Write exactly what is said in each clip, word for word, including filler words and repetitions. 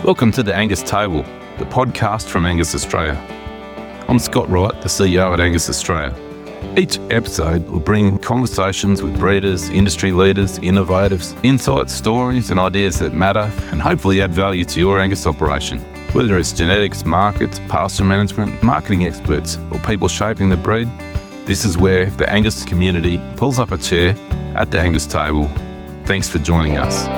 Welcome to the Angus Table, the podcast from Angus Australia. I'm Scott Wright, the C E O at Angus Australia. Each episode will bring conversations with breeders, industry leaders, innovators, insights, stories and ideas that matter and hopefully add value to your Angus operation. Whether it's genetics, markets, pasture management, marketing experts or people shaping the breed, this is where the Angus community pulls up a chair at the Angus Table. Thanks for joining us.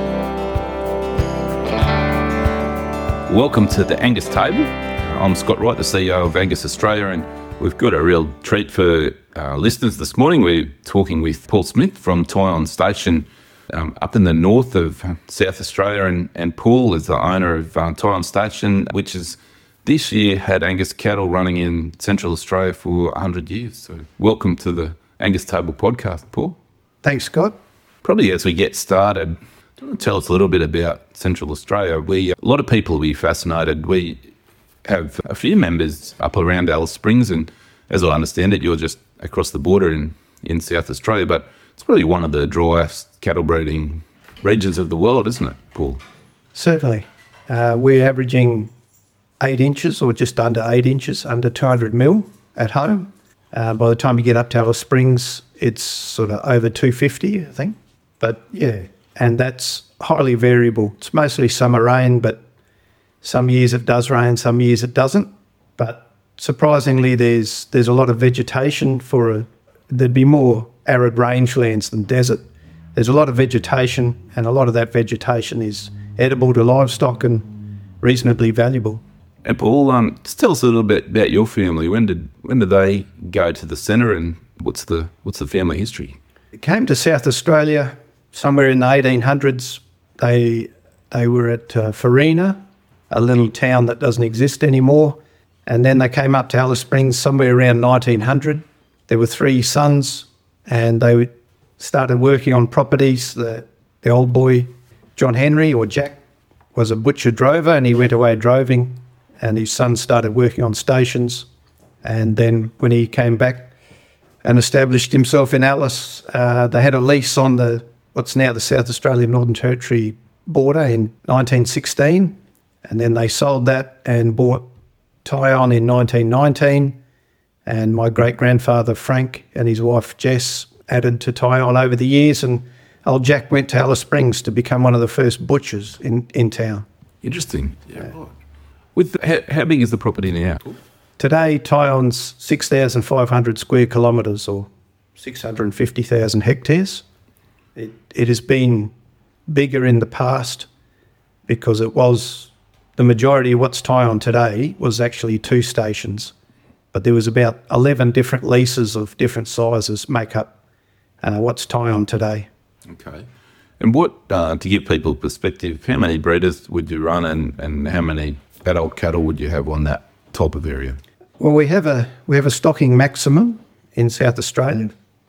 Welcome to the Angus Table. I'm Scott Wright, the C E O of Angus Australia, and we've got a real treat for our listeners this morning. We're talking with Paul Smith from Tyon Station um, up in the north of South Australia, and, and Paul is the owner of uh, Tyon Station, which has this year had Angus cattle running in Central Australia for one hundred years. So welcome to the Angus Table podcast, Paul. Thanks, Scott. Probably as we get started, do you want to tell us a little bit about Central Australia? We a lot of people will be fascinated. We have a few members up around Alice Springs, and as I understand it, you're just across the border in, in South Australia, but it's really one of the driest cattle breeding regions of the world, isn't it, Paul? Certainly. Uh, we're averaging eight inches or just under eight inches, under two hundred mil at home. Uh, by the time you get up to Alice Springs, it's sort of over two fifty, I think. But yeah, and that's highly variable. It's mostly summer rain, but some years it does rain, some years it doesn't. But surprisingly, there's there's a lot of vegetation for a, there'd be more arid rangelands than desert. There's a lot of vegetation, and a lot of that vegetation is edible to livestock and reasonably valuable. And Paul, um, just tell us a little bit about your family. When did when did they go to the centre, and what's the what's the family history? It came to South Australia somewhere in the eighteen hundreds. They they were at uh, Farina, a little town that doesn't exist anymore. And then they came up to Alice Springs somewhere around nineteen hundred. There were three sons, and they started working on properties. The, the old boy, John Henry, or Jack, was a butcher drover, and he went away droving, and his son started working on stations. And then when he came back and established himself in Alice, uh, they had a lease on the what's now the South Australian Northern Territory border in nineteen sixteen. And then they sold that and bought Tyon in nineteen nineteen, and my great-grandfather Frank and his wife Jess added to Tyon over the years, and old Jack went to Alice Springs to become one of the first butchers in, in town. Interesting. Yeah. Right. With how, how big is the property now? Today, Tyon's six thousand five hundred square kilometres, or six hundred fifty thousand hectares. It, it has been bigger in the past because it was... The majority of what's Tyon today was actually two stations, but there was about eleven different leases of different sizes make up uh, what's Tyon today. Okay. And what, uh, to give people perspective, how many breeders would you run, and, and how many adult cattle would you have on that type of area? Well, we have a we have a stocking maximum in South Australia,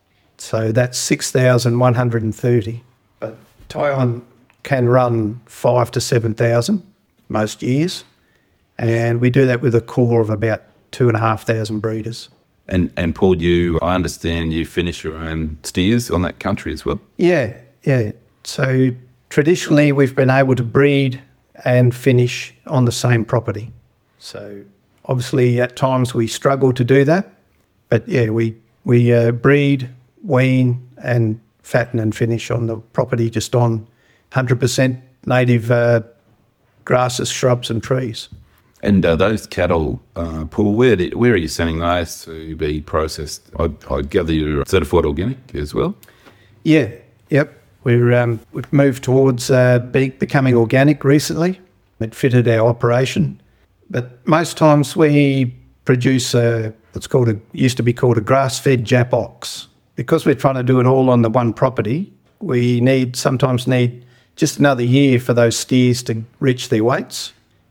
so that's six thousand one hundred thirty. But Tyon can run five to seven thousand. Most years, and we do that with a core of about two and a half thousand breeders. And and Paul, you, I understand you finish your own steers on that country as well? Yeah, yeah. So traditionally we've been able to breed and finish on the same property. So obviously at times we struggle to do that, but yeah, we, we uh, breed, wean and fatten and finish on the property just on one hundred percent native uh, grasses, shrubs and trees. And uh, those cattle, uh, Paul, where, do, where are you sending those to be processed? I, I gather you're certified organic as well? Yeah, yep. We're, um, we've moved towards uh, be, becoming organic recently. It fitted our operation. But most times we produce a, what's called a, used to be called a grass-fed Jap ox. Because we're trying to do it all on the one property, we need sometimes need just another year for those steers to reach their weights.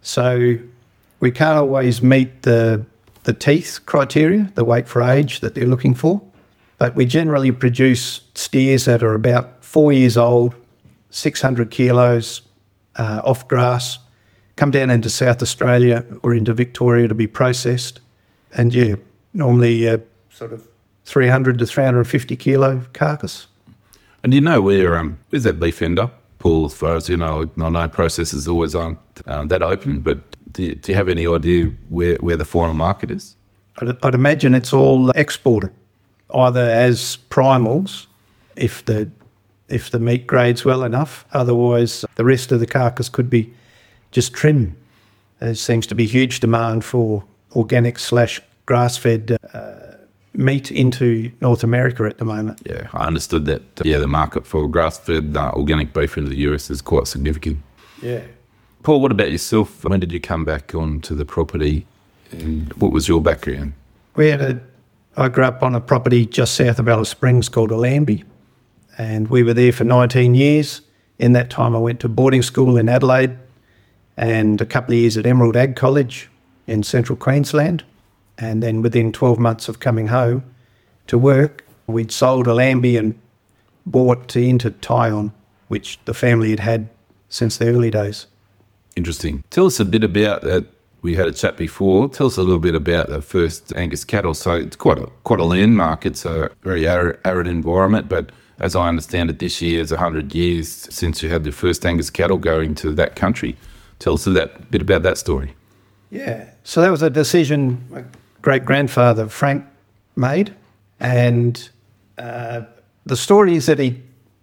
So we can't always meet the the teeth criteria, the weight for age that they're looking for. But we generally produce steers that are about four years old, six hundred kilos uh, off grass, come down into South Australia or into Victoria to be processed. And yeah, normally uh, sort of three hundred to three hundred fifty kilo carcass. And do you know where, um, where's that beef end up? Paul, as far as you know, I know processes always aren't um, that open, but do you, do you have any idea where, where the final market is? I'd, I'd imagine it's all exported, either as primals, if the if the meat grade's well enough. Otherwise, the rest of the carcass could be just trim. There seems to be huge demand for organic slash grass-fed uh, meat into North America at the moment. Yeah, I understood that. Uh, yeah, the market for grass-fed uh, organic beef into the U S is quite significant. Yeah. Paul, what about yourself? When did you come back onto the property, and what was your background? We had a, I grew up on a property just south of Alice Springs called Allambie, and we were there for nineteen years. In that time I went to boarding school in Adelaide and a couple of years at Emerald Ag College in central Queensland. And then within twelve months of coming home to work, we'd sold Allambie and bought into Tyon, which the family had had since the early days. Interesting. Tell us a bit about that. We had a chat before. Tell us a little bit about the first Angus cattle. So it's quite a quite a landmark. It's a very arid, arid environment, but as I understand it, this year is one hundred years since you had the first Angus cattle going to that country. Tell us a that, bit about that story. Yeah. So that was a decision my great-grandfather Frank made, and uh, the story is that he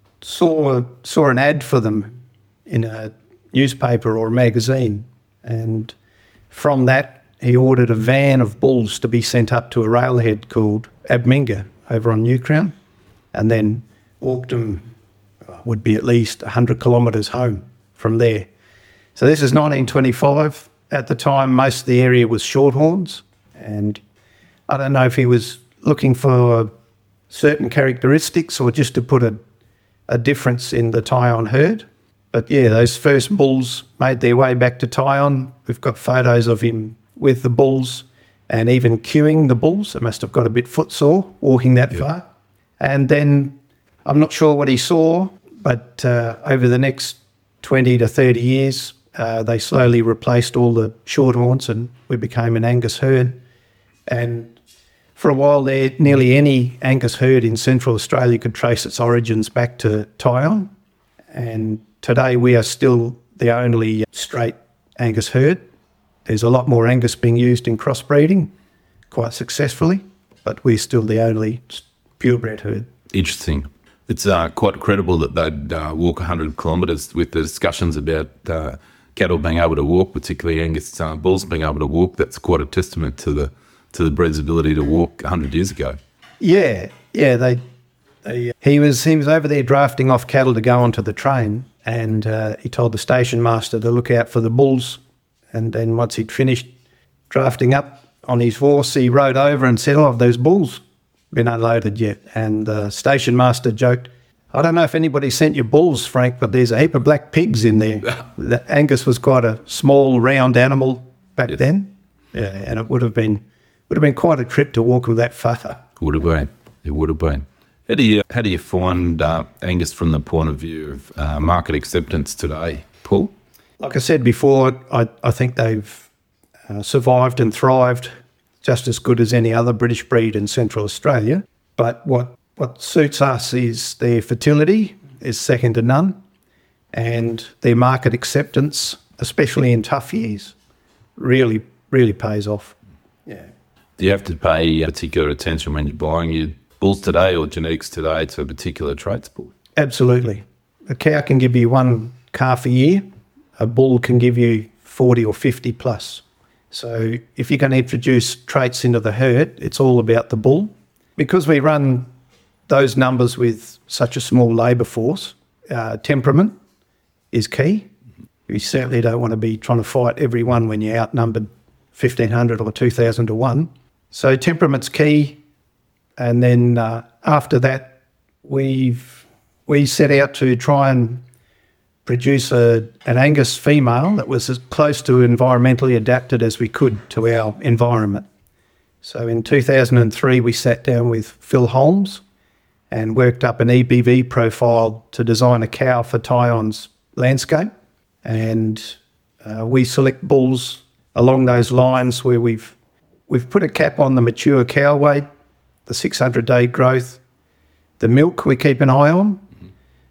saw saw an ad for them in a newspaper or a magazine, and from that he ordered a van of bulls to be sent up to a railhead called Abminga over on New Crown, and then walked them, would be at least one hundred kilometres home from there. So this is nineteen twenty-five. At the time, most of the area was shorthorns, and I don't know if he was looking for certain characteristics or just to put a, a difference in the Tyon herd. But yeah, those first bulls made their way back to Tyon. We've got photos of him with the bulls and even cueing the bulls. It must have got a bit footsore walking that Yep. far. And then I'm not sure what he saw, but uh, over the next twenty to thirty years, uh, they slowly replaced all the shorthorns and we became an Angus herd. And for a while there, nearly any Angus herd in Central Australia could trace its origins back to Tyon. And today we are still the only straight Angus herd. There's a lot more Angus being used in crossbreeding, quite successfully, but we're still the only purebred herd. Interesting. It's uh, quite credible that they'd uh, walk one hundred kilometres with the discussions about uh, cattle being able to walk, particularly Angus uh, bulls being able to walk. That's quite a testament to the to the breed's ability to walk one hundred years ago. Yeah, yeah. They, they, he was he was over there drafting off cattle to go onto the train, and uh, he told the station master to look out for the bulls. And then once he'd finished drafting up on his horse, he rode over and said, "Oh, have those bulls been unloaded yet?" And the station master joked, "I don't know if anybody sent you bulls, Frank, but there's a heap of black pigs in there." The Angus was quite a small, round animal back Yes. then, yeah, and it would have been would have been quite a trip to walk with that far. Would have been. It would have been. How do you how do you find uh, Angus from the point of view of uh, market acceptance today, Paul? Like I said before, I, I think they've uh, survived and thrived just as good as any other British breed in Central Australia. But what, what suits us is their fertility is second to none, and their market acceptance, especially in tough years, really, really pays off. Yeah. Do you have to pay particular attention when you're buying your bulls today or genetics today to particular traits, Paul? Absolutely. A cow can give you one calf a year. A bull can give you forty or fifty plus. So if you're going to introduce traits into the herd, it's all about the bull. Because we run those numbers with such a small labour force, uh, temperament is key. You certainly don't want to be trying to fight everyone when you're outnumbered fifteen hundred or two thousand to one. So temperament's key. And then uh, after that, we've we set out to try and produce a, an Angus female that was as close to environmentally adapted as we could to our environment. So in two thousand three, we sat down with Phil Holmes and worked up an E B V profile to design a cow for Tyon's landscape. And uh, we select bulls along those lines where we've we've put a cap on the mature cow weight, the six hundred day growth, the milk we keep an eye on,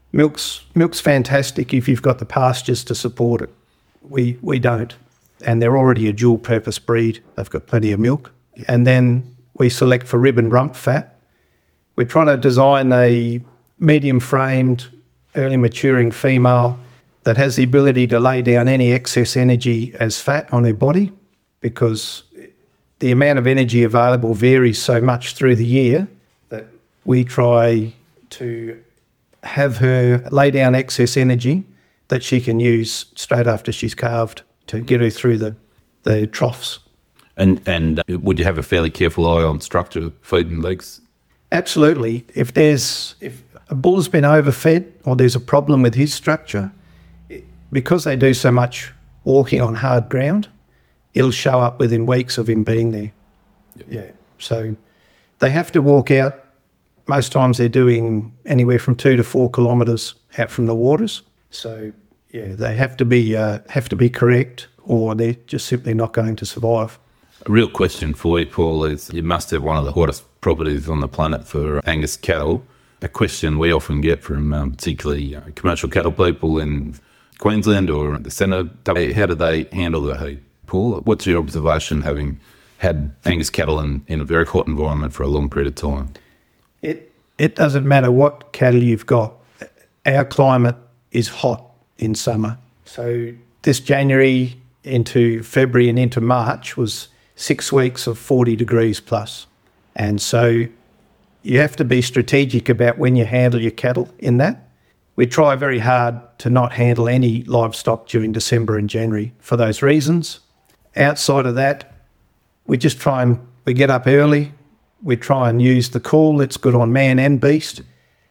Milk's milk's fantastic if you've got the pastures to support it. We we don't, and they're already a dual-purpose breed. They've got plenty of milk, and then we select for rib and rump fat. We're trying to design a medium-framed, early maturing female that has the ability to lay down any excess energy as fat on her body, because the amount of energy available varies so much through the year that we try to have her lay down excess energy that she can use straight after she's calved to get her through the, the troughs. And and would you have a fairly careful eye on structure, feed and legs? Absolutely. If there's if a bull's been overfed or there's a problem with his structure, because they do so much walking on hard ground, it'll show up within weeks of him being there. Yep. Yeah. So they have to walk out. Most times they're doing anywhere from two to four kilometres out from the waters. So yeah, they have to be uh, have to be correct, or they're just simply not going to survive. A real question for you, Paul, is you must have one of the hottest properties on the planet for Angus cattle. A question we often get from um, particularly uh, commercial cattle people in Queensland or the centre, how do they handle the heat? Paul, what's your observation having had Angus cattle in, in a very hot environment for a long period of time? It it doesn't matter what cattle you've got. Our climate is hot in summer. So this January into February and into March was six weeks of forty degrees plus. And so you have to be strategic about when you handle your cattle in that. We try very hard to not handle any livestock during December and January for those reasons. Outside of that, we just try and, we get up early, we try and use the cool that's good on man and beast.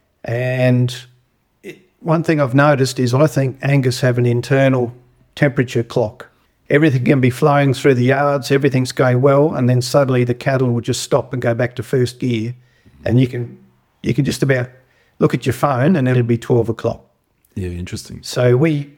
And it, one thing I've noticed is I think Angus have an internal temperature clock. Everything can be flowing through the yards, everything's going well, and then suddenly the cattle will just stop and go back to first gear. And you can you can just about look at your phone and it'll be twelve o'clock. Yeah, interesting. So we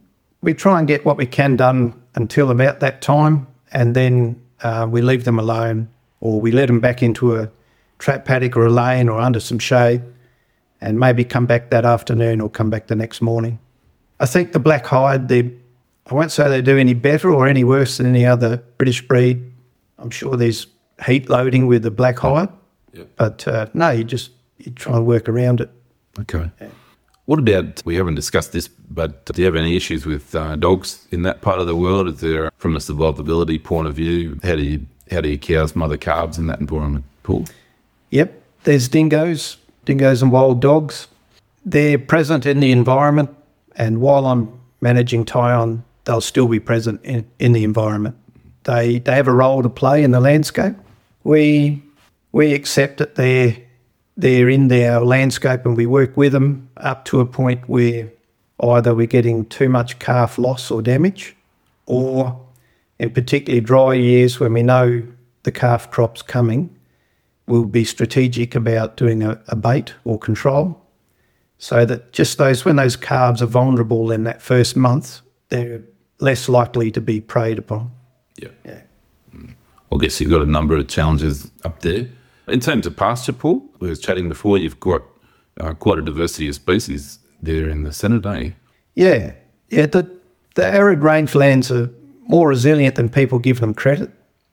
we try and get what we can done until about that time, and then uh, we leave them alone, or we let them back into a trap paddock or a lane or under some shade, and maybe come back that afternoon or come back the next morning. I think the black hide, they I won't say they do any better or any worse than any other British breed. I'm sure there's heat loading with the black hide, yeah. but uh, no, you just you try and work around it. Okay. Yeah. What about, we haven't discussed this, but do you have any issues with uh, dogs in that part of the world? Is there, from a survivability point of view, how do you how do you cows mother calves in that environment, Paul? Yep, there's dingoes, dingoes and wild dogs. They're present in the environment, and while I'm managing Tyon, they'll still be present in, in the environment. They they have a role to play in the landscape. We we accept that they're they're in our landscape, and we work with them up to a point where either we're getting too much calf loss or damage, or in particularly dry years when we know the calf crop's coming, we'll be strategic about doing a, a bait or control, so that just those when those calves are vulnerable in that first month, they're less likely to be preyed upon. Yeah. Yeah. Mm. Well, I guess you've got a number of challenges up there. In terms of pasture, Paul, we were chatting before, you've got uh, quite a diversity of species there in the centre, don't you? Yeah. Yeah, the, the arid rangelands are more resilient than people give them credit.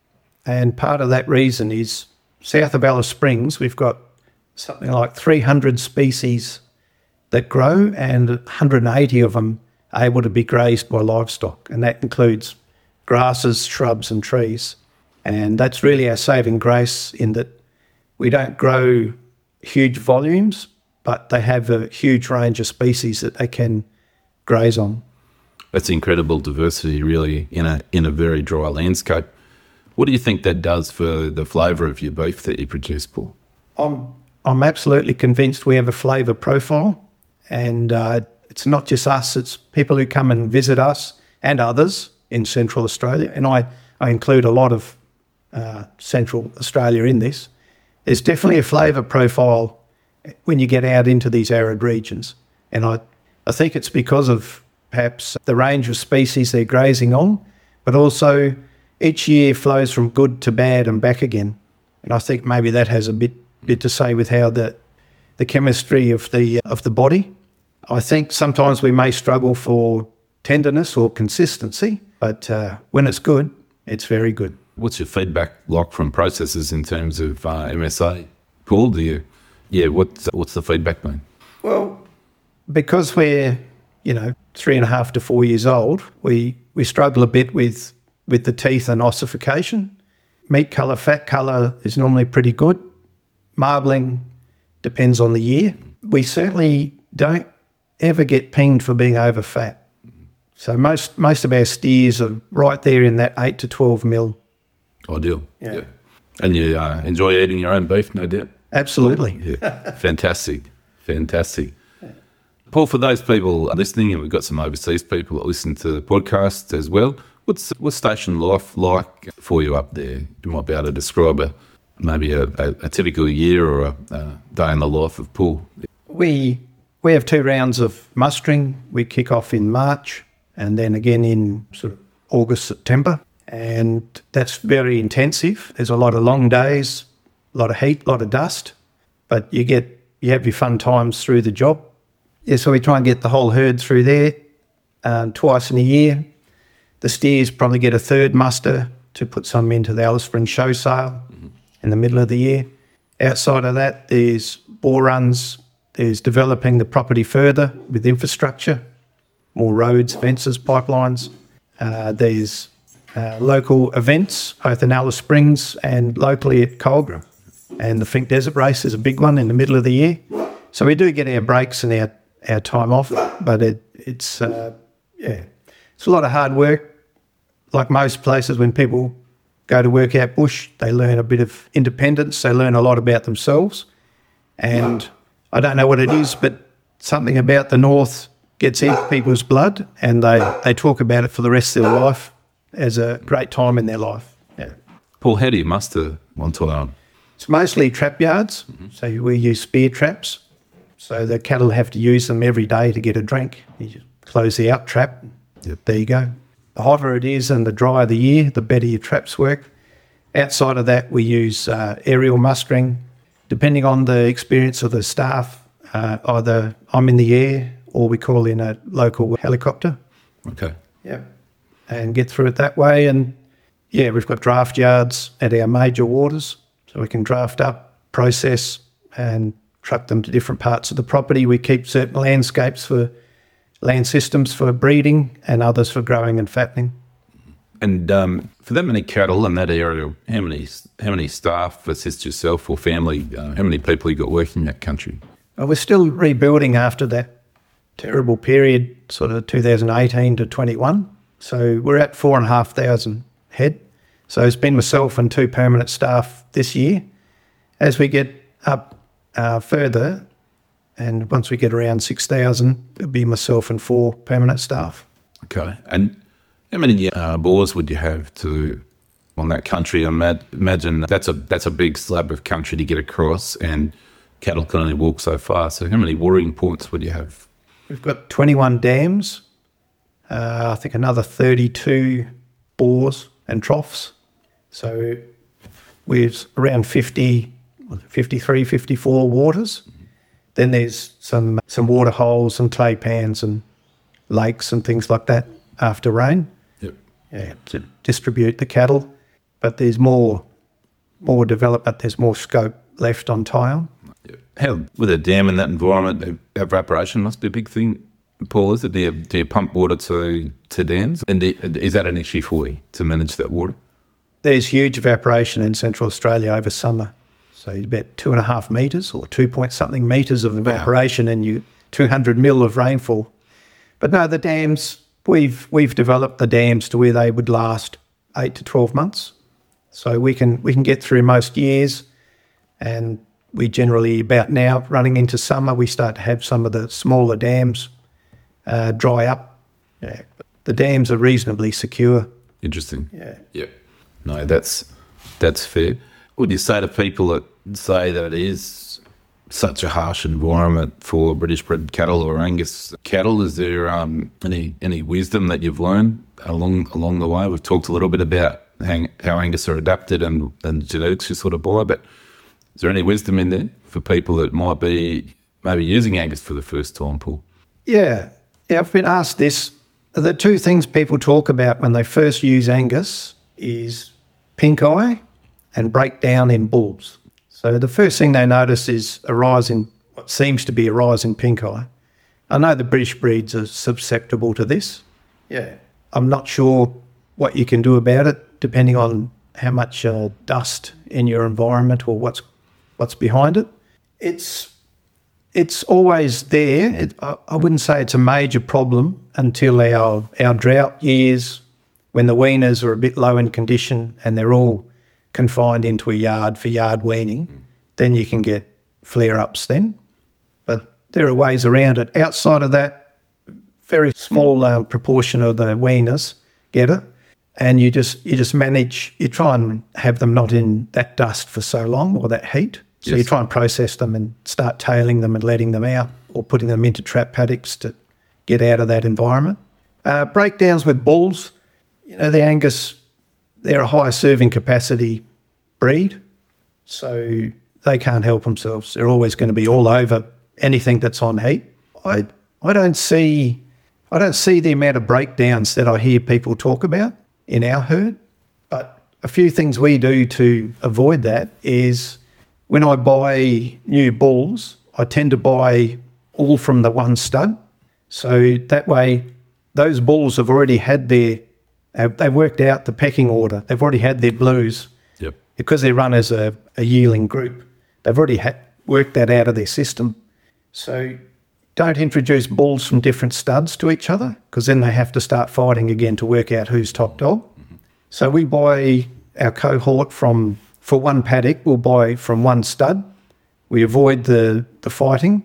And part of that reason is south of Alice Springs, we've got something like three hundred species that grow, and one hundred eighty of them are able to be grazed by livestock. And that includes grasses, shrubs and trees. And that's really our saving grace, in that we don't grow huge volumes, but they have a huge range of species that they can graze on. That's incredible diversity, really, in a in a very dry landscape. What do you think that does for the flavour of your beef that you produce, Paul? I'm I'm absolutely convinced we have a flavour profile, and uh, it's not just us; it's people who come and visit us and others in Central Australia, and I, I include a lot of uh, Central Australia in this. There's definitely a flavour profile when you get out into these arid regions, and I I think it's because of perhaps the range of species they're grazing on, but also each year flows from good to bad and back again. And I think maybe that has a bit bit to say with how the the chemistry of the of the body I think sometimes we may struggle for tenderness or consistency, but uh, when it's good, it's very good. What's your feedback like from processors in terms of uh, M S A? Paul, do you? Yeah, what's, what's the feedback been? Well, because we're, you know, three and a half to four years old, we, we struggle a bit with, with the teeth and ossification. Meat colour, fat colour is normally pretty good. Marbling depends on the year. We certainly don't ever get pinged for being over fat. So most most of our steers are right there in that eight to twelve mil. Ideal. Yeah. yeah. And you uh, enjoy eating your own beef, no doubt? Absolutely. Yeah. Fantastic. Fantastic. Yeah. Paul, for those people listening, and we've got some overseas people that listen to the podcast as well, what's what's station life like for you up there? You might be able to describe a maybe a, a, a typical year or a, a day in the life of Paul. We we have two rounds of mustering. We kick off in March and then again in sort of August, September. And that's very intensive. There's a lot of long days, a lot of heat, a lot of dust, but you get you have your fun times through the job. Yeah, so we try and get the whole herd through there um, twice in a year. The steers probably get a third muster to put some into the Alice Springs show sale mm-hmm. in the middle of the year. Outside of that, there's bore runs, there's developing the property further with infrastructure, more roads, fences, pipelines. Uh, there's uh, local events, both in Alice Springs and locally at Colgra. And the Fink Desert Race is a big one in the middle of the year. So we do get our breaks and our, our time off, but it, it's, uh, yeah, it's a lot of hard work. Like most places, when people go to work out bush, they learn a bit of independence, they learn a lot about themselves. And I don't know what it is, but something about the north gets into people's blood and they, they talk about it for the rest of their life as a great time in their life. Yeah. Paul, how do you muster Montillon? It's mostly trap yards, mm-hmm. so we use spear traps. So the cattle have to use them every day to get a drink. You just close the out trap, yep. There you go. The hotter it is and the drier the year, the better your traps work. Outside of that, we use uh, aerial mustering. Depending on the experience of the staff, uh, either I'm in the air or we call in a local helicopter. Okay. Yeah. And get through it that way. And yeah, we've got draft yards at our major waters, so we can draft up, process and truck them to different parts of the property. We keep certain landscapes for land systems for breeding and others for growing and fattening. And um, for that many cattle in that area, how many how many staff assist yourself or family? Uh, how many people you got working in that country? Well, we're still rebuilding after that terrible period, sort of two thousand eighteen to twenty-one. So we're at four and a half thousand head. So it's been myself and two permanent staff this year. As we get up uh, further, and once we get around six thousand, it'll be myself and four permanent staff. Okay. And how many uh, bores would you have to on that country? I imagine that's a that's a big slab of country to get across, and cattle can only walk so far. So how many watering points would you have? We've got twenty-one dams, uh, I think another thirty-two bores and troughs. So we're around fifty, fifty-three, fifty-four waters. Mm-hmm. Then there's some some water holes and clay pans and lakes and things like that after rain. Yep. Yeah, to distribute the cattle. But there's more more development, there's more scope left on Tyone. How, with a dam in that environment, evaporation must be a big thing, Paul, is it? Do you, do you pump water to, to dams? And do, is that an issue for you to manage that water? There's huge evaporation in Central Australia over summer. So about two and a half metres or two point something metres of evaporation wow. and you two hundred mil of rainfall. But no, the dams, we've we've developed the dams to where they would last eight to twelve months. So we can we can get through most years, and we generally, about now, running into summer, we start to have some of the smaller dams uh, dry up. Yeah. The dams are reasonably secure. Interesting. Yeah. Yeah. No, that's that's fair. What would you say to people that say that it is such a harsh environment for British bred cattle or Angus cattle? Is there um, any any wisdom that you've learned along along the way? We've talked a little bit about how, how Angus are adapted and, and genetics you sort of buy, but is there any wisdom in there for people that might be maybe using Angus for the first time, Paul? Yeah. Yeah, I've been asked this. The two things people talk about when they first use Angus is pink eye and breakdown in bulls. So the first thing they notice is a rise in what seems to be a rise in pink eye. I know the British breeds are susceptible to this. Yeah. I'm not sure what you can do about it, depending on how much uh, dust in your environment or what's what's behind it. It's it's always there. It, I, I wouldn't say it's a major problem until our our drought years, when the weaners are a bit low in condition and they're all confined into a yard for yard weaning. Mm. Then you can get flare-ups then. But there are ways around it. Outside of that, very small uh, proportion of the weaners get it. And you just you just manage, you try and have them not in that dust for so long or that heat. So yes. You try and process them and start tailing them and letting them out or putting them into trap paddocks to get out of that environment. Uh, breakdowns with bulls, you know, the Angus, they're a high serving capacity breed, so they can't help themselves. They're always going to be all over anything that's on heat. I I don't see I don't see the amount of breakdowns that I hear people talk about in our herd. But a few things we do to avoid that is when I buy new bulls, I tend to buy all from the one stud. So that way those bulls have already had their, they've worked out the pecking order. They've already had their blues. Yep. Because they run as a, a yearling group. They've already had, worked that out of their system. So don't introduce bulls from different studs to each other, because then they have to start fighting again to work out who's top dog. Mm-hmm. So we buy our cohort from, for one paddock, we'll buy from one stud. We avoid the, the fighting,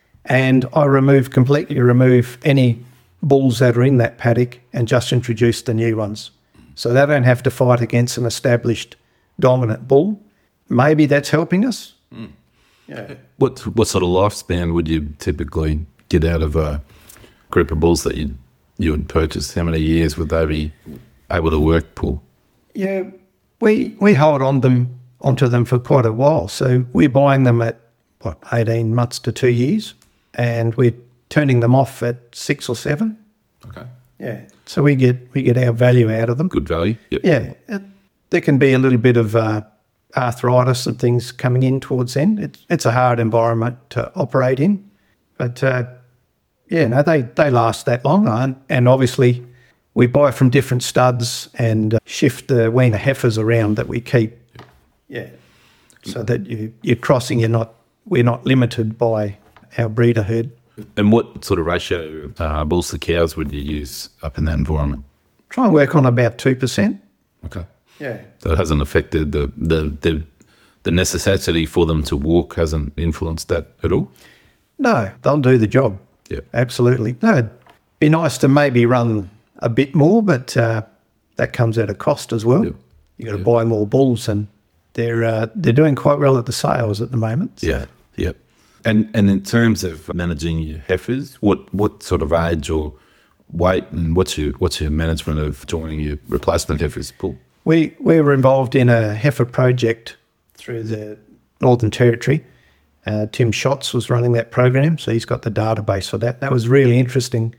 and I remove, completely remove any bulls that are in that paddock and just introduce the new ones. So they don't have to fight against an established dominant bull. Maybe that's helping us. Mm. Yeah. What what sort of lifespan would you typically get out of a group of bulls that you you would purchase? How many years would they be able to work, Paul? Yeah, we we hold on them onto them for quite a while. So we're buying them at what eighteen months to two years, and we're turning them off at six or seven. Okay. Yeah. So we get we get our value out of them. Good value. Yep. Yeah. It, there can be a little bit of uh, arthritis and things coming in towards the end. It's it's a hard environment to operate in, but uh, yeah, no, they they last that long, and, and obviously we buy from different studs and uh, shift the weaner heifers around that we keep. Yeah. So that you you're crossing, you're not we're not limited by our breeder herd. And what sort of ratio uh, bulls to cows would you use up in that environment? Try and work on about two percent. Okay. Yeah. So it hasn't affected the, the, the, the necessity for them to walk, hasn't influenced that at all? No, they'll do the job. Yeah. Absolutely. No, it'd be nice to maybe run a bit more, but uh, that comes at a cost as well. Yeah. You've got to yeah. buy more bulls, and they're uh, they're doing quite well at the sales at the moment. So. Yeah, yeah. And and in terms of managing your heifers, what, what sort of age or weight, and what's your what's your management of joining your replacement heifers, Paul? We we were involved in a heifer project through the Northern Territory. Uh, Tim Schatz was running that program, so he's got the database for that. That was really interesting.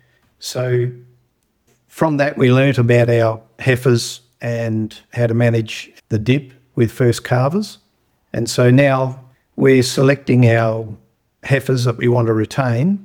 So from that, we learnt about our heifers and how to manage the dip with first calvers. And so now we're selecting our heifers that we want to retain,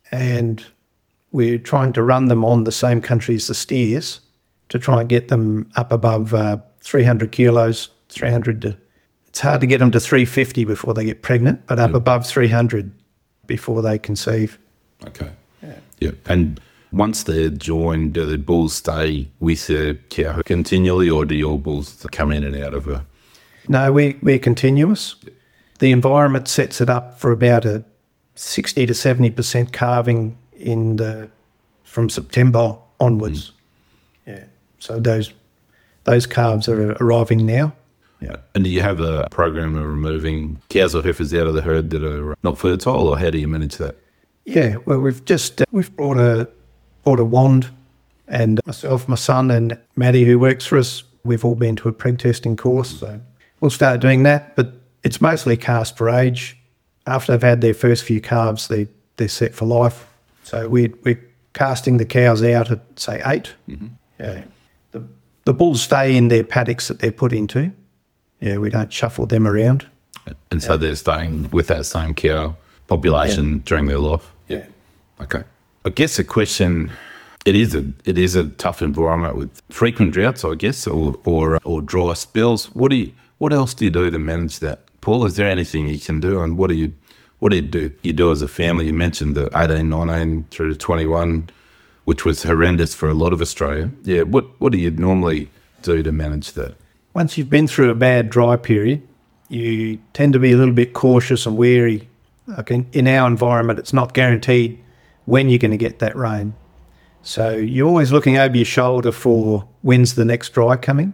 and we're trying to run them on the same country as the steers to try and get them up above uh, three hundred kilos, three hundred to, it's hard to get them to three fifty before they get pregnant, but up yeah. above three hundred before they conceive. Okay. Yeah. Yeah. And once they're joined, do the bulls stay with the cow continually, or do your bulls come in and out of her? No, we, we're continuous. Yeah. The environment sets it up for about a sixty to seventy percent calving in the, from September onwards. Mm. Yeah. So those those calves are arriving now. Yeah. And do you have a program of removing cows or heifers out of the herd that are not fertile, or how do you manage that? Yeah. Well, we've just uh, we've brought a brought a wand, and myself, my son, and Maddie, who works for us, we've all been to a preg testing course. So we'll start doing that. But it's mostly cast for age. After they've had their first few calves, they they're set for life. So we're, we're casting the cows out at, say, eight. Mm-hmm. Yeah. The, the bulls stay in their paddocks that they're put into. Yeah, we don't shuffle them around. And so yeah. they're staying with that same cow population yeah. during their life? Yeah. Okay. I guess the question, it is a it is a tough environment with frequent droughts, I guess, or or, or dry spells. What do you, what else do you do to manage that? Paul, is there anything you can do, and what do you what do you do you do as a family? You mentioned the eighteen, nineteen through to twenty-one, which was horrendous for a lot of Australia. Yeah, what what do you normally do to manage that? Once you've been through a bad dry period, you tend to be a little bit cautious and wary. Like in, in our environment, it's not guaranteed when you're going to get that rain. So you're always looking over your shoulder for when's the next dry coming.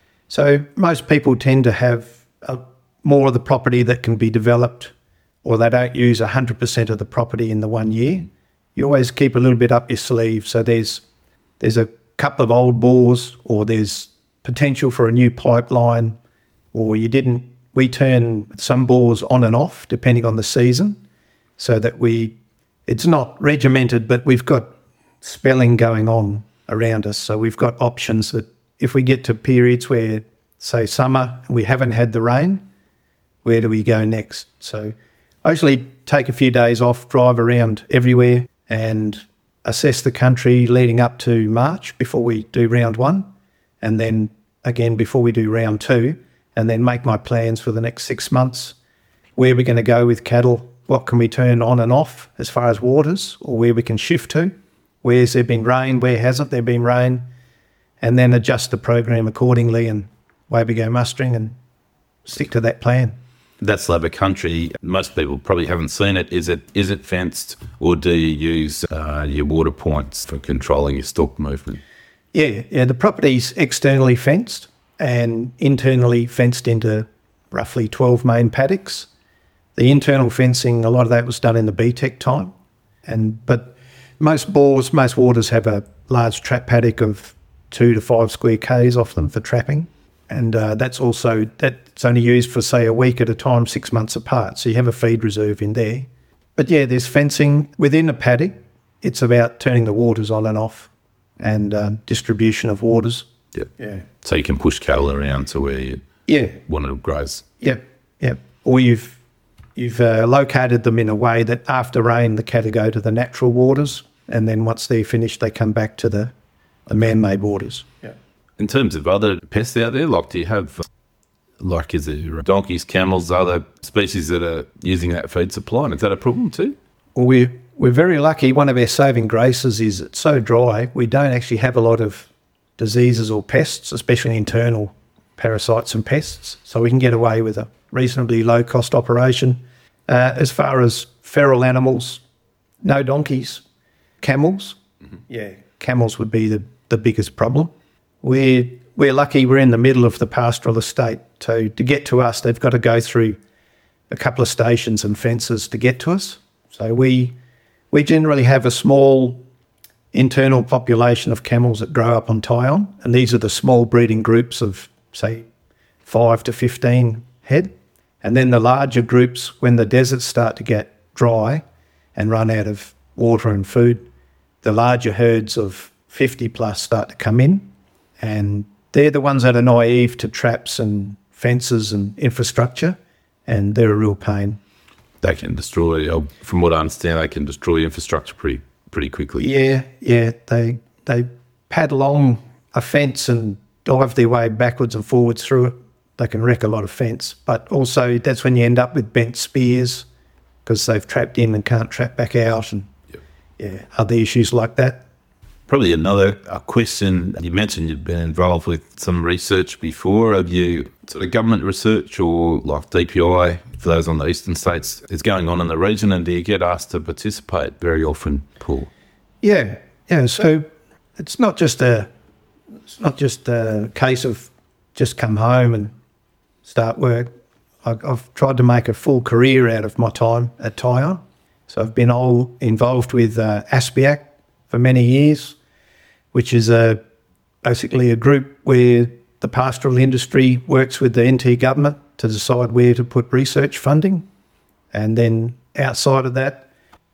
So most people tend to have a, more of the property that can be developed, or they don't use one hundred percent of the property in the one year. You always keep a little bit up your sleeve. So there's there's a couple of old bores, or there's potential for a new pipeline, or you didn't, we turn some bores on and off depending on the season, so that we, it's not regimented, but we've got spelling going on around us. So we've got options that if we get to periods where, say, summer, and we haven't had the rain, where do we go next? So I usually take a few days off, drive around everywhere and assess the country leading up to March before we do round one, and then again before we do round two, and then make my plans for the next six months. Where we're going to go with cattle, what can we turn on and off as far as waters, or where we can shift to, where's there been rain, where hasn't there been rain, and then adjust the program accordingly, and away we go mustering and stick to that plan. That's Labor country. Most people probably haven't seen it. Is it is it fenced, or do you use uh, your water points for controlling your stock movement? Yeah, yeah. The property's externally fenced and internally fenced into roughly twelve main paddocks. The internal fencing, a lot of that was done in the B TEC time, and but most bores, most waters have a large trap paddock of two to five square k's off them for trapping. And uh, that's also, that's only used for, say, a week at a time, six months apart. So you have a feed reserve in there. But yeah, there's fencing within a paddock. It's about turning the waters on and off, and uh, distribution of waters. Yep. Yeah. So you can push cattle around to where you yeah. want to graze. Yep, yep. Or you've you've uh, located them in a way that after rain, the cattle go to the natural waters, and then once they're finished, they come back to the, the man-made waters. Yeah. In terms of other pests out there, like do you have, like is there donkeys, camels, other species that are using that feed supply? And is that a problem too? Well, we're, we're very lucky. One of our saving graces is it's so dry, we don't actually have a lot of diseases or pests, especially internal parasites and pests. So we can get away with a reasonably low-cost operation. Uh, as far as feral animals, no donkeys. Camels, mm-hmm. yeah, camels would be the, the biggest problem. We're, we're lucky we're in the middle of the pastoral estate, so to get to us, they've got to go through a couple of stations and fences to get to us. So we we generally have a small internal population of camels that grow up on Tyon, and these are the small breeding groups of, say, five to fifteen head. And then the larger groups, when the deserts start to get dry and run out of water and food, the larger herds of fifty plus start to come in. And they're the ones that are naive to traps and fences and infrastructure, and they're a real pain. They can destroy, from what I understand, they can destroy infrastructure pretty pretty quickly. Yeah, yeah. They they pad along a fence and dive their way backwards and forwards through it. They can wreck a lot of fence. But also that's when you end up with bent spears because they've trapped in and can't trap back out, and yep. yeah, other issues like that. Probably another a question, you mentioned you've been involved with some research before. Have you sort of government research or like D P I, for those on the eastern states, is going on in the region, and do you get asked to participate very often, Paul? Yeah, yeah. So it's not just a, it's not just a case of just come home and start work. I, I've tried to make a full career out of my time at Tyon. So I've been all involved with uh, ASPIAC for many years, which is a basically a group where the pastoral industry works with the N T government to decide where to put research funding. And then outside of that,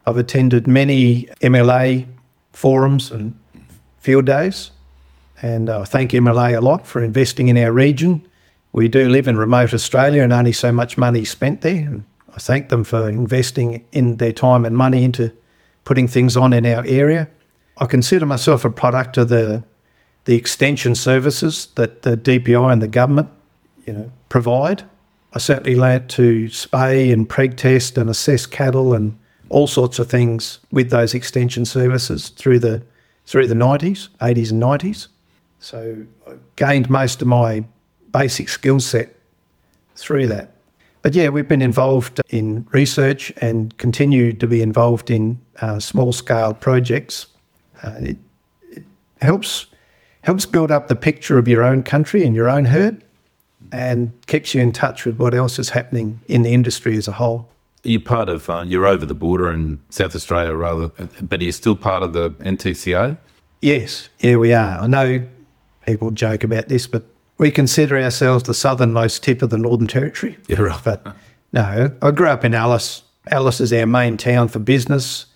I've attended many M L A forums and field days, and I thank M L A a lot for investing in our region. We do live in remote Australia and only so much money is spent there. And I thank them for investing in their time and money into putting things on in our area. I consider myself a product of the the extension services that the D P I and the government, you know, provide. I certainly learnt to spay and preg test and assess cattle and all sorts of things with those extension services through the through the nineties, eighties and nineties. So I gained most of my basic skill set through that. But yeah, we've been involved in research and continue to be involved in uh, small-scale projects. Uh, it, it helps helps build up the picture of your own country and your own herd, and keeps you in touch with what else is happening in the industry as a whole. You're part of, uh, you're over the border in South Australia rather, but you're still part of the N T C A? Yes, yeah, we are. I know people joke about this, but we consider ourselves the southernmost tip of the Northern Territory. Yeah, right. But no, I grew up in Alice. Alice is our main town for business,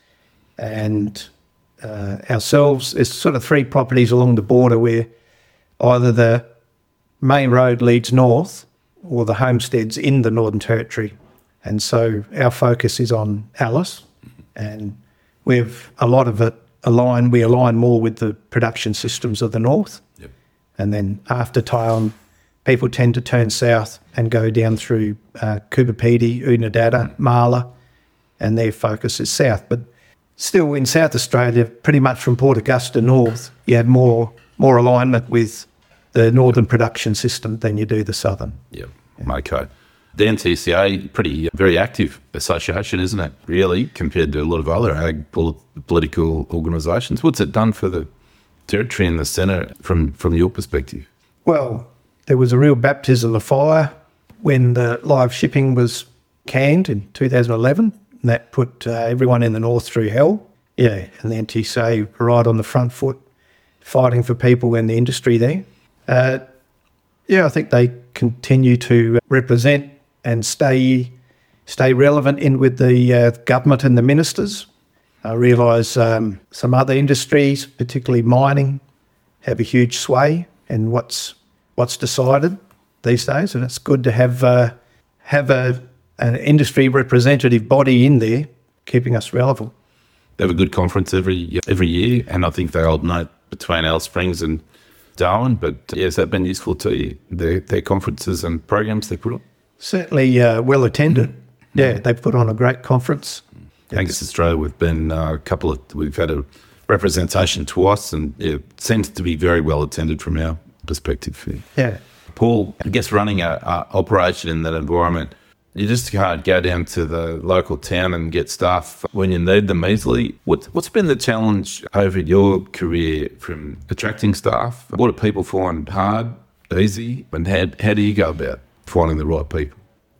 and uh, ourselves, there's sort of three properties along the border where either the main road leads north or the homestead's in the Northern Territory. And so our focus is on Alice, and we've a lot of it aligned. We align more with the production systems of the north. Yep. And then after Tyone, people tend to turn south and go down through uh, Coober Pedy, Oodnadatta, Marla, and their focus is south. But still in South Australia, pretty much from Port Augusta north, you have more more alignment with the northern production system than you do the southern. Yep. Yeah. Okay. The N T C A, pretty uh, very active association, isn't it, really, compared to a lot of other ag pol- political organisations? What's it done for the territory and the centre from, from your perspective? Well, there was a real baptism of fire when the live shipping was canned in two thousand eleven. And that put uh, everyone in the north through hell. Yeah, and the N T C A right on the front foot, fighting for people in the industry there. Uh, yeah, I think they continue to represent and stay stay relevant in with the uh, government and the ministers. I realise um, some other industries, particularly mining, have a huge sway in what's what's decided these days, and it's good to have uh, have a an industry representative body in there keeping us relevant. They have a good conference every every year, and I think they alternate between Alice Springs and Darwin. But yeah, has that been useful to you, their, their conferences and programs they put on? Certainly uh, well attended. Yeah, they put on a great conference. Angus Australia, we've been uh, a couple of, we've had a representation twice, and yeah, it seems to be very well attended from our perspective. Yeah. Paul, I guess running a, a operation in that environment, you just can't go down to the local town and get staff when you need them easily. What, what's been the challenge over your career from attracting staff? What do people find hard, easy, and how, how do you go about finding the right people?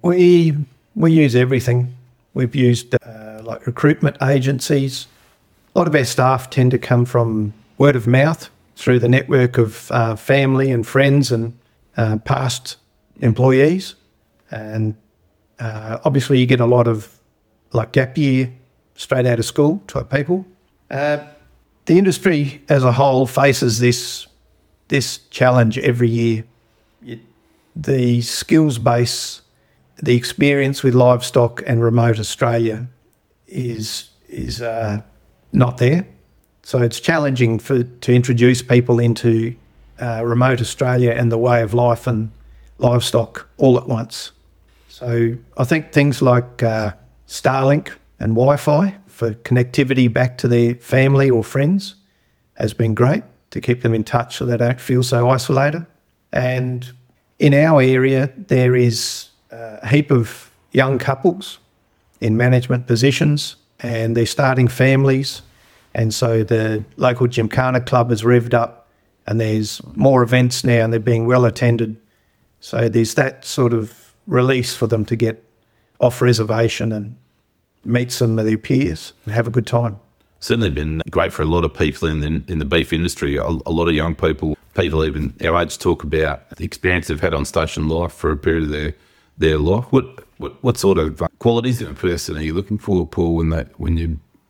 We we use everything. We've used uh, like recruitment agencies. A lot of our staff tend to come from word of mouth through the network of uh, family and friends and uh, past employees. And uh, obviously you get a lot of like gap year, straight out of school type people. Uh, the industry as a whole faces this this challenge every year. It, the skills base, the experience with livestock and remote Australia is is uh, not there. So it's challenging for to introduce people into uh, remote Australia and the way of life and livestock all at once. So I think things like uh, Starlink and Wi-Fi for connectivity back to their family or friends has been great to keep them in touch so they don't feel so isolated. And in our area, there is a heap of young couples in management positions, and they're starting families. And so the local Gymkhana Club is revved up, and there's more events now, and they're being well attended. So there's that sort of release for them to get off reservation and meet some of their peers and have a good time. Certainly been great for a lot of people in the, in the beef industry. A, a lot of young people, people even our age, talk about the experience they've had on station life for a period of their their life. What what, what sort of qualities in a person are you looking for, Paul, when they when you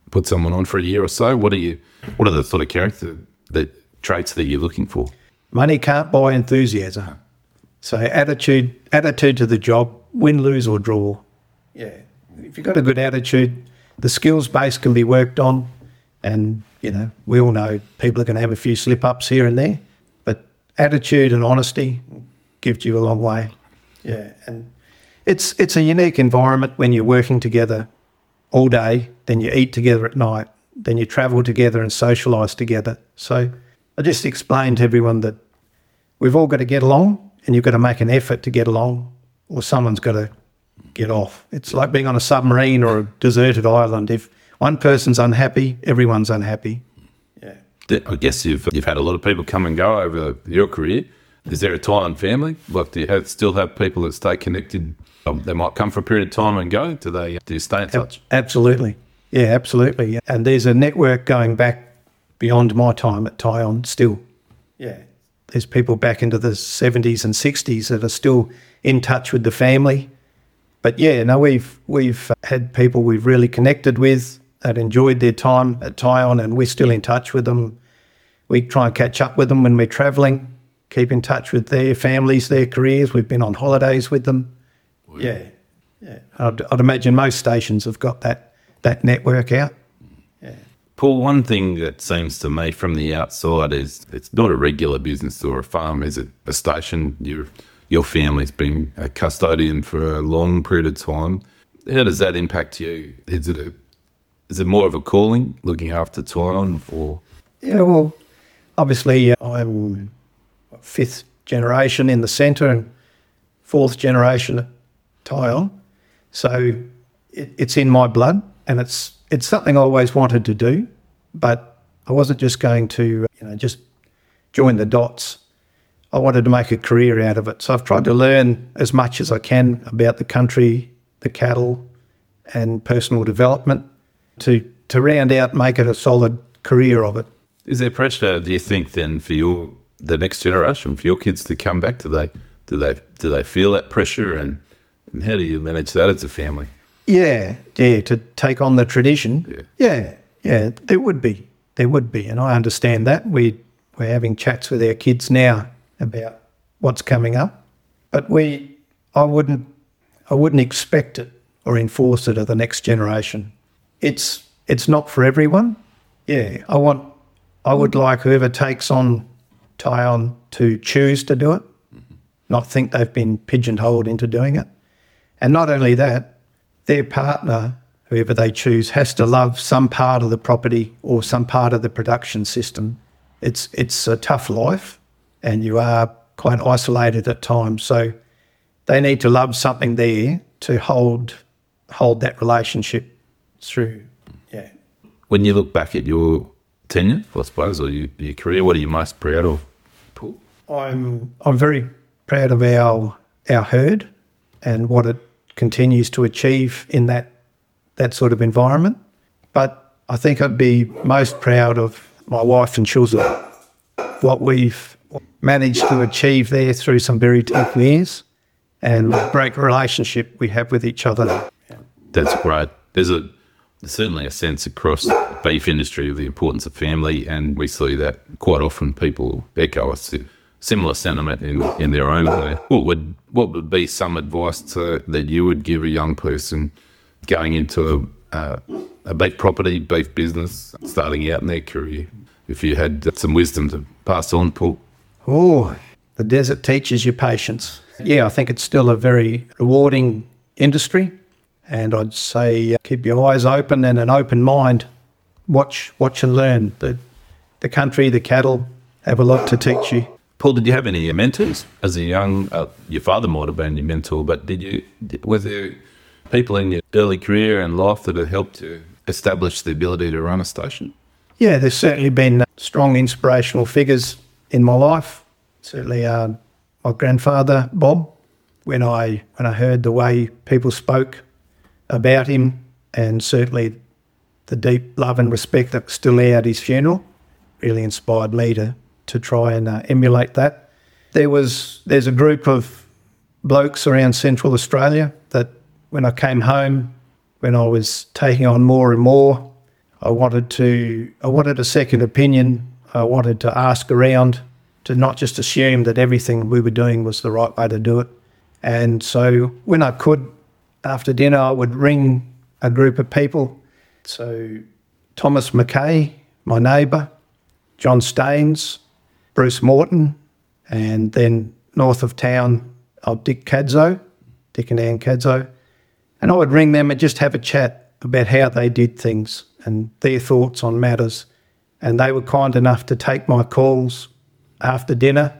put someone on for a year or so? What are you? What are the sort of character the traits that you're looking for? Money can't buy enthusiasm. So attitude, attitude to the job, win, lose or draw. Yeah, if you've got a good attitude, the skills base can be worked on, and you know we all know people are going to have a few slip ups here and there, but attitude and honesty gives you a long way. Yeah, and it's it's a unique environment when you're working together all day, then you eat together at night, then you travel together and socialise together. So I just explained to everyone that we've all got to get along, and you've got to make an effort to get along, or someone's got to get off. It's like being on a submarine or a deserted island. If one person's unhappy, everyone's unhappy. Yeah. I guess you've you've had a lot of people come and go over your career. Is there a Thailand family? Like, do you have, still have people that stay connected? Um, they might come for a period of time and go. Do they? Do you stay in touch? Absolutely. Yeah, absolutely. And there's a network going back beyond my time at Tyon still. Yeah. There's people back into the seventies and sixties that are still in touch with the family. But yeah, no, we've we've had people we've really connected with that enjoyed their time at Tyon, and we're still in touch with them. We try and catch up with them when we're travelling, keep in touch with their families, their careers. We've been on holidays with them. Oh, yeah, yeah. I'd, I'd imagine most stations have got that that network out. Yeah. Paul, one thing that seems to me from the outside is it's not a regular business or a farm, is it? A station, your your family's been a custodian for a long period of time. How does that impact you? Is it a is it more of a calling, looking after Tyon, or? Yeah, well, obviously uh, I'm fifth generation in the centre and fourth generation at Tyon, so it, it's in my blood, and it's it's something I always wanted to do, but I wasn't just going to you know just join the dots. I wanted to make a career out of it, so I've tried to learn as much as I can about the country, the cattle, and personal development to to round out, make it a solid career of it. Is there pressure, do you think, then, for your the next generation, for your kids to come back? Do they do they do they feel that pressure, and, and how do you manage that as a family? Yeah, yeah, to take on the tradition. Yeah, yeah, yeah there would be, there would be, and I understand that. We we're having chats with our kids now about what's coming up, but we, I wouldn't, I wouldn't expect it or enforce it of the next generation. It's it's not for everyone. Yeah, I want, I would like whoever takes on Tyon to choose to do it, mm-hmm. not think they've been pigeonholed into doing it. And not only that, their partner, whoever they choose, has to love some part of the property or some part of the production system. It's it's a tough life, and you are quite isolated at times. So they need to love something there to hold hold that relationship through. Yeah. When you look back at your tenure, I suppose, or your, your career, what are you most proud of, Paul? I'm I'm very proud of our our herd and what it continues to achieve in that that sort of environment. But I think I'd be most proud of my wife and children, what we've managed to achieve there through some very tough years, and the great relationship we have with each other. That's great. There's a there's certainly a sense across the beef industry of the importance of family, and we see that quite often people echo a similar sentiment in, in their own way. What would what would be some advice to, that you would give a young person going into a, uh, a beef property, beef business, starting out in their career? If you had some wisdom to pass on, Paul. Oh, the desert teaches you patience. Yeah, I think it's still a very rewarding industry, and I'd say uh, keep your eyes open and an open mind. Watch, watch and learn. The, the country, the cattle have a lot to teach you. Paul, did you have any mentors as a young? Uh, your father might have been your mentor, but did you? Were there people in your early career and life that have helped you establish the ability to run a station? Yeah, there's certainly been strong inspirational figures in my life. Certainly, uh, my grandfather Bob. When I when I heard the way people spoke about him, and certainly the deep love and respect that was still there at his funeral, really inspired me to to try and uh, emulate that. There was there's a group of blokes around Central Australia that when I came home, when I was taking on more and more, I wanted to, I wanted a second opinion. I wanted to ask around, to not just assume that everything we were doing was the right way to do it. And so when I could, after dinner, I would ring a group of people. So Thomas McKay, my neighbour, John Staines, Bruce Morton, and then north of town, oh, Dick Cadzo, Dick and Ann Cadzo. And I would ring them and just have a chat about how they did things and their thoughts on matters. And they were kind enough to take my calls after dinner,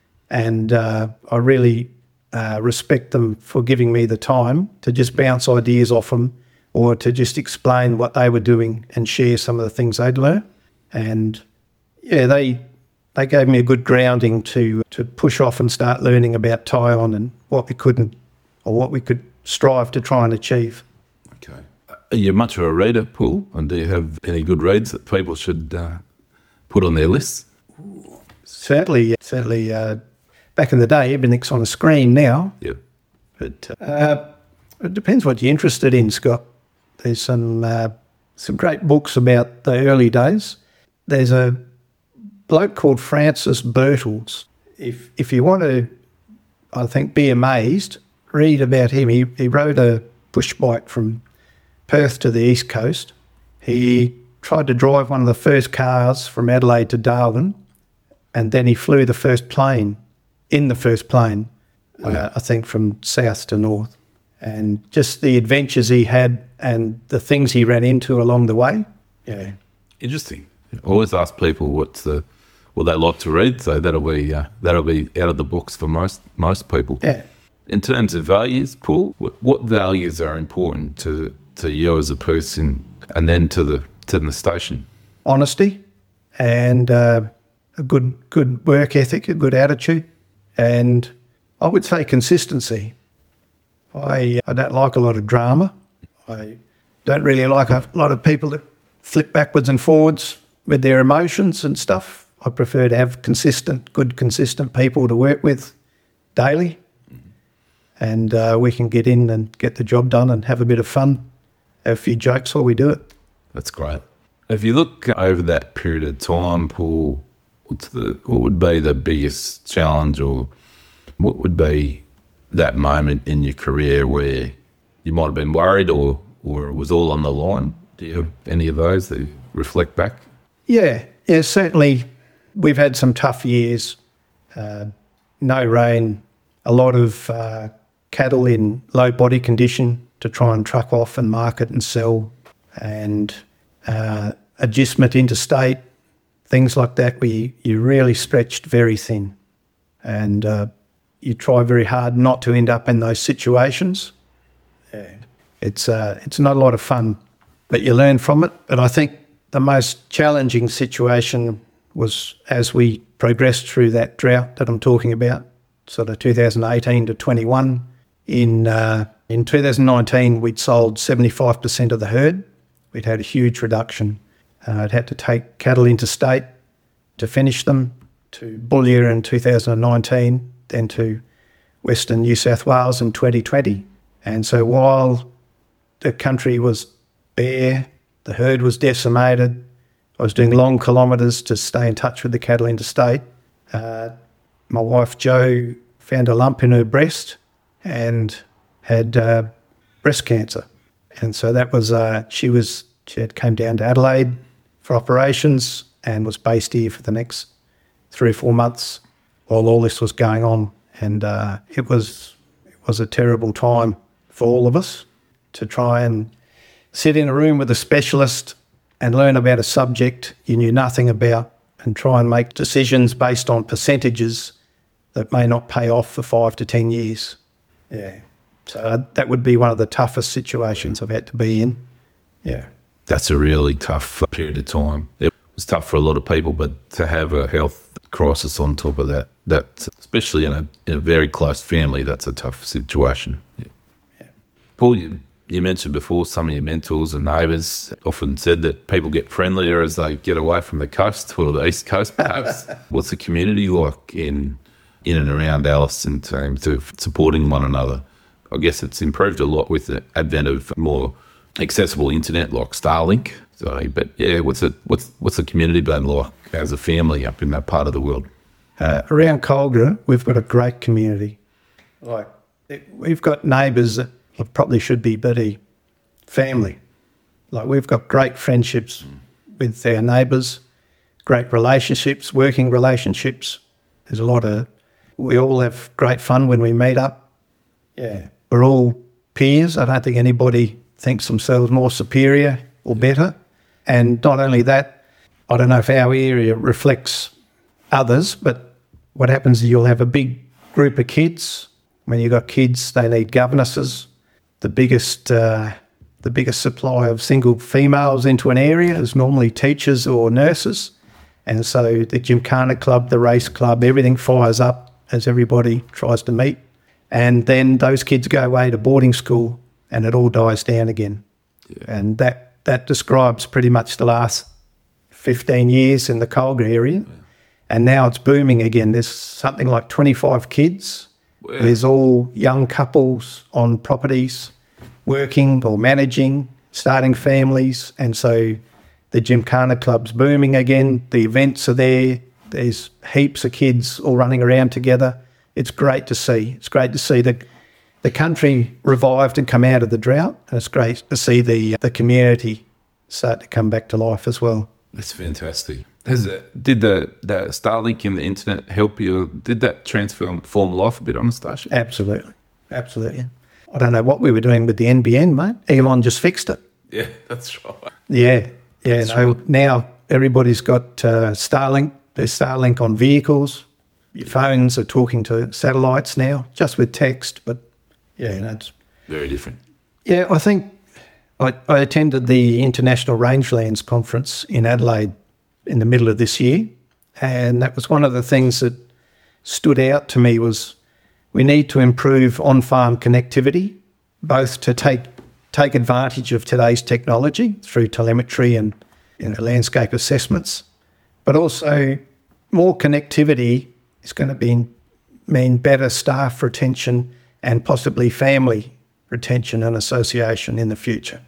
and uh, I really uh, respect them for giving me the time to just bounce ideas off them or to just explain what they were doing and share some of the things they'd learned. And yeah, they they gave me a good grounding to to push off and start learning about Tyon and what we couldn't, or what we could strive to try and achieve. Okay. Are you much of a reader, Paul? And do you have any good reads that people should uh, put on their lists? Certainly, certainly. Uh, back in the day, everything's on a screen now. Yeah. But uh, it depends what you're interested in, Scott. There's some uh, some great books about the early days. There's a bloke called Francis Birtles. If if you want to, I think, be amazed, read about him. He he rode a push bike from Perth to the East Coast. He tried to drive one of the first cars from Adelaide to Darwin, and then he flew the first plane, in the first plane, oh, yeah. uh, I think from south to north. And just the adventures he had and the things he ran into along the way. Yeah. Interesting. I always ask people what's the, what they like to read, so that'll be uh, that'll be out of the books for most most people. Yeah. In terms of values, Paul, what, what values are important to, to you as a person, and then to the to the station? Honesty and uh, a good good work ethic, a good attitude, and I would say consistency. I I don't like a lot of drama. I don't really like a lot of people that flip backwards and forwards with their emotions and stuff. I prefer to have consistent, good, consistent people to work with daily, and uh, we can get in and get the job done and have a bit of fun, have a few jokes while we do it. That's great. If you look over that period of time, Paul, what's the what would be the biggest challenge, or what would be that moment in your career where you might have been worried, or or it was all on the line? Do you have any of those that you reflect back? Yeah, yeah, certainly we've had some tough years. Uh, no rain, a lot of uh, cattle in low body condition to try and truck off and market and sell, and uh, adjustment interstate, things like that where you, you really stretched very thin. And uh, you try very hard not to end up in those situations. Yeah. It's uh, it's not a lot of fun, but you learn from it. But I think the most challenging situation was as we progressed through that drought that I'm talking about, sort of two thousand eighteen to twenty-one. In uh, in two thousand nineteen, we'd sold seventy-five percent of the herd. We'd had a huge reduction. Uh, I'd had to take cattle interstate to finish them, to Boulia in two thousand nineteen, then to Western New South Wales in twenty twenty. And so while the country was bare, the herd was decimated, I was doing long kilometres to stay in touch with the cattle interstate. Uh, my wife Jo found a lump in her breast and had uh, breast cancer. And so that was, uh, she was, she had came down to Adelaide for operations and was based here for the next three or four months while all this was going on. And uh, it was it was a terrible time for all of us to try and sit in a room with a specialist and learn about a subject you knew nothing about and try and make decisions based on percentages that may not pay off for five to ten years. Yeah. So that would be one of the toughest situations I've had to be in. Yeah. That's a really tough period of time. It was tough for a lot of people, but to have a health crisis on top of that, that especially in a, in a very close family, that's a tough situation. Yeah. Yeah. Paul, you, you mentioned before some of your mentors and neighbours often said that people get friendlier as they get away from the coast, or the east coast perhaps. What's the community like in in and around Alice in terms of supporting one another? I guess it's improved a lot with the advent of more accessible internet like Starlink. So, but yeah, what's it? What's what's the community been like as a family up in that part of the world? Uh, around Colga, we've got a great community. Like it, we've got neighbours that probably should be bloody family. Like we've got great friendships mm. with our neighbours, great relationships, working relationships. There's a lot of. We all have great fun when we meet up. Yeah, we're all peers. I don't think anybody thinks themselves more superior or better. And not only that, I don't know if our area reflects others, but what happens is you'll have a big group of kids. When you've got kids, they need governesses. The biggest uh, the biggest supply of single females into an area is normally teachers or nurses. And so the Gymkhana Club, the race club, everything fires up as everybody tries to meet. And then those kids go away to boarding school and it all dies down again. Yeah. And that That describes pretty much the last fifteen years in the Colga area. Yeah. And now it's booming again. There's something like twenty-five kids. Yeah. There's all young couples on properties, working or managing, starting families. And so the Gymkhana Club's booming again. The events are there. There's heaps of kids all running around together. It's great to see. It's great to see the The country revived and come out of the drought, and it's great to see the the community start to come back to life as well. That's fantastic. Has it, did the, the Starlink and the internet help you? Did that transform form life a bit on the station? Absolutely, absolutely. I don't know what we were doing with the N B N, mate. Elon just fixed it. Yeah, that's right. Yeah, yeah. That's no, right. Now everybody's got uh, Starlink. There's Starlink on vehicles. Your phones are talking to satellites now, just with text, but. Yeah, that's very different. Yeah, I think I, I attended the International Rangelands Conference in Adelaide in the middle of this year, and that was one of the things that stood out to me was we need to improve on-farm connectivity, both to take take advantage of today's technology through telemetry and you know, landscape assessments, but also more connectivity is going to be, mean better staff retention and possibly family retention and association in the future.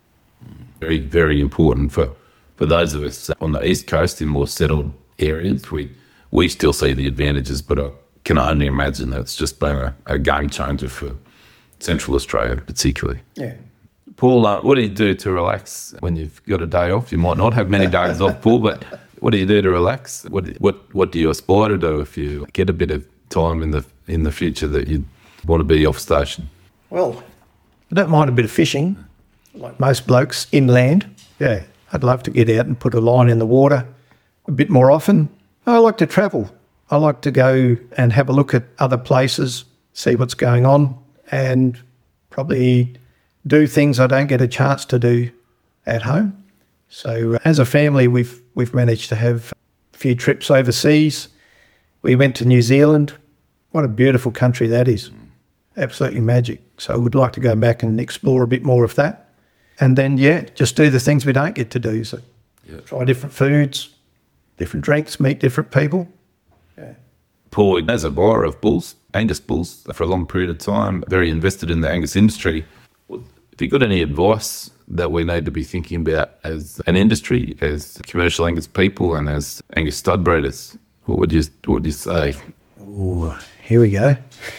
Very, very important for, for those of us on the East Coast in more settled areas. We we still see the advantages, but I can only imagine that it's just been a, a game changer for Central Australia particularly. Yeah. Paul, uh, what do you do to relax when you've got a day off? You might not have many days off, Paul, but what do you do to relax? What what what do you aspire to do if you get a bit of time in the in the future that you want to be off station? Well, I don't mind a bit of fishing, like most blokes inland. Yeah, I'd love to get out and put a line in the water a bit more often. I like to travel. I like to go and have a look at other places, see what's going on, and probably do things I don't get a chance to do at home. So uh, as a family, we've we've managed to have a few trips overseas. We went to New Zealand. What a beautiful country that is. Absolutely magic. So I would like to go back and explore a bit more of that. And then, yeah, just do the things we don't get to do. So yeah. Try different foods, different drinks, meet different people. Yeah. Paul, as a buyer of bulls, Angus bulls, for a long period of time, very invested in the Angus industry. Have you got any advice that we need to be thinking about as an industry, as commercial Angus people and as Angus stud breeders? What would you, what would you say? Ooh, here we go.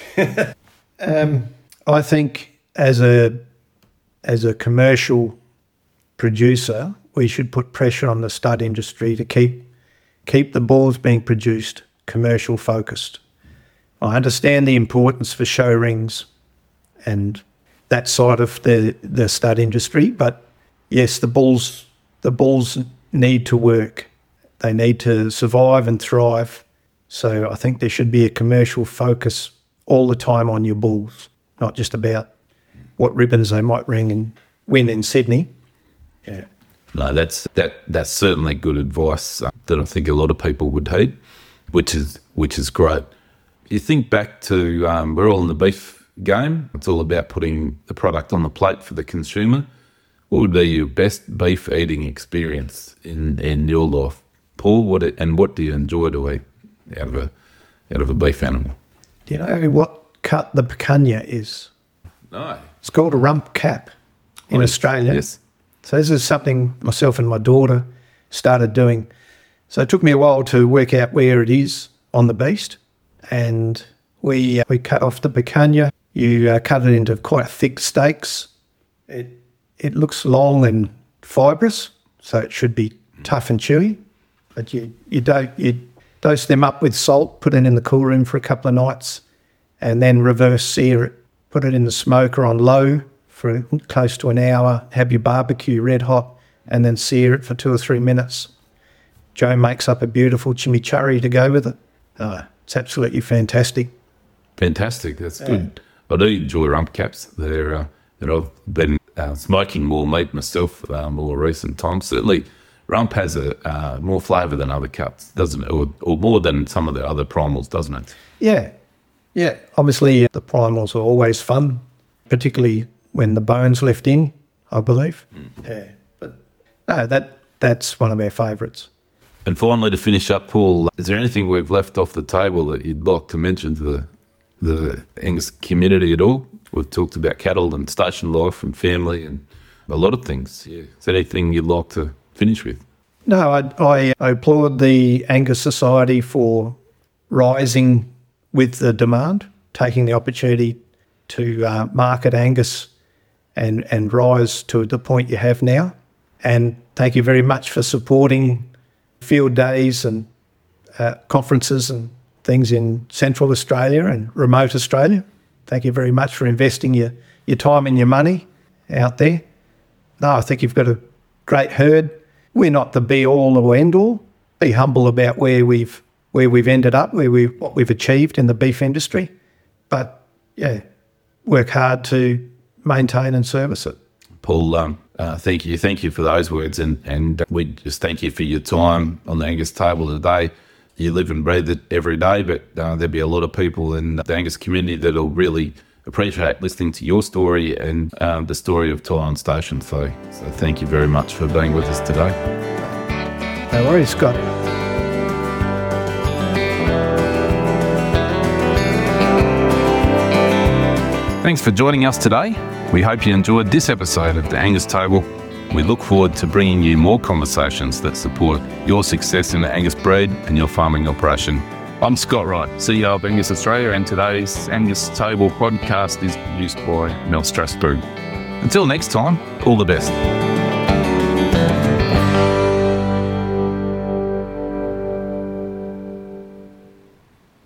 um, I think as a as a commercial producer, we should put pressure on the stud industry to keep keep the bulls being produced commercial focused. I understand the importance for show rings and that side of the, the stud industry, but yes, the bulls the bulls need to work. They need to survive and thrive. So I think there should be a commercial focus all the time on your bulls, not just about what ribbons they might ring and win in Sydney. Yeah. No, that's that that's certainly good advice uh, that I think a lot of people would heed, which is which is great. You think back to um, we're all in the beef game. It's all about putting the product on the plate for the consumer. What would be your best beef eating experience in, in your life, Paul? What it, and what do you enjoy to eat out of a out of a beef animal? Do you know what cut the picanha is? No. It's called a rump cap in oh, Australia. Yes. So this is something myself and my daughter started doing. So it took me a while to work out where it is on the beast, and we uh, we cut off the picanha. You uh, cut it into quite thick steaks. It it looks long and fibrous, so it should be tough and chewy. But you you do you dose them up with salt, put it in the cool room for a couple of nights, and then reverse sear it. Put it in the smoker on low for close to an hour. Have your barbecue red hot, and then sear it for two or three minutes. Joe makes up a beautiful chimichurri to go with it. Oh, it's absolutely fantastic. Fantastic. That's yeah. good. I do enjoy rump caps. They're, uh, that I've been uh, smoking more meat myself uh, more recent times. Certainly, rump has a uh, more flavour than other cuts, doesn't it? Or, or more than some of the other primals, doesn't it? Yeah. Yeah. Obviously, the primals are always fun, particularly when the bone's left in, I believe. Mm. Yeah. But no, that that's one of our favourites. And finally, to finish up, Paul, is there anything we've left off the table that you'd like to mention to the the Angus community at all? We've talked about cattle and station life and family and a lot of things. Yeah. Is there anything you'd like to finish with? No, I, I applaud the Angus Society for rising with the demand, taking the opportunity to uh, market Angus and, and rise to the point you have now. And thank you very much for supporting field days and uh, conferences and things in Central Australia and remote Australia. Thank you very much for investing your, your time and your money out there. No, I think you've got a great herd. We're not the be-all or end-all. Be humble about where we've where we've ended up, where we what we've achieved in the beef industry. But, yeah, work hard to maintain and service it. Paul, um, uh, thank you. Thank you for those words. And, and we just thank you for your time on the Angus table today. You live and breathe it every day, but uh, there'll be a lot of people in the Angus community that'll really appreciate listening to your story and um, the story of Tollon Station. So, so thank you very much for being with us today. No worries, Scott. Thanks for joining us today. We hope you enjoyed this episode of the Angus Table. We look forward to bringing you more conversations that support your success in the Angus breed and your farming operation. I'm Scott Wright, C E O of Angus Australia, and today's Angus Table podcast is produced by Mel Strasberg. Until next time, all the best.